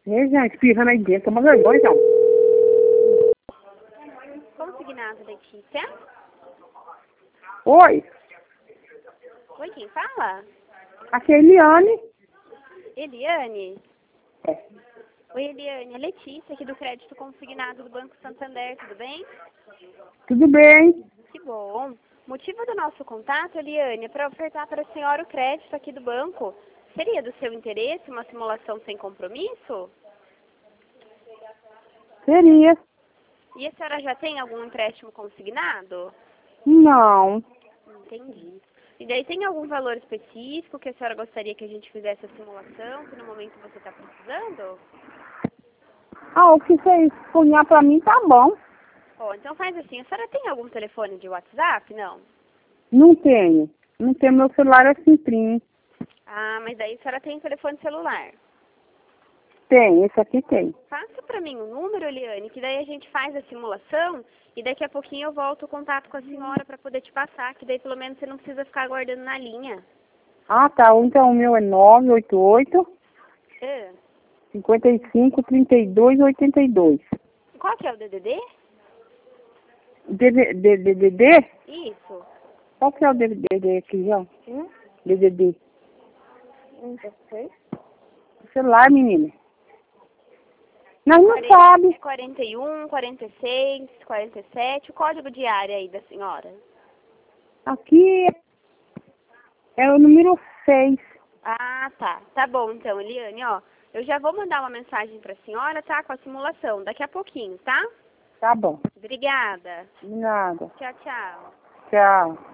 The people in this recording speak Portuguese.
Já espirrando aí dentro, toma vergonha, então. Consignado, Letícia. Oi, Oi, quem fala? aqui é a Eliane. Eliane. É. Oi, Eliane. É Letícia, aqui do Crédito Consignado do Banco Santander, tudo bem? Tudo bem? Que bom. Motivo do nosso contato, Eliane, é para ofertar para a senhora o crédito aqui do banco. Seria do seu interesse uma simulação sem compromisso? Seria. E a senhora já tem algum empréstimo consignado? Não. Entendi. E daí tem algum valor específico que a senhora gostaria que a gente fizesse a simulação, que no momento você está precisando? Ah, o que você punhar pra mim tá bom. Ó, então faz assim, a senhora tem algum telefone de WhatsApp? Não? Não tenho. Não tenho, meu celular é simplinho. Ah, mas daí a senhora tem telefone celular. Tem, esse aqui tem. Passa para mim o número, Eliane, que daí a gente faz a simulação e daqui a pouquinho eu volto o contato com a senhora para poder te passar, que daí pelo menos você não precisa ficar aguardando na linha. Ah, tá. Então o meu é 988 Ah, 55 32 82. qual que é o DDD? DDD? Isso. Qual que é o DDD aqui, João? DDD. Celular, menina. Nós não sabe. 41, 46, 47, o código de área aí da senhora. Aqui é o número 6. Ah, tá. Tá bom então, Eliane, ó. Eu já vou mandar uma mensagem para a senhora, tá? Com a simulação, daqui a pouquinho, tá? Tá bom. Obrigada. De nada. Tchau, tchau. Tchau.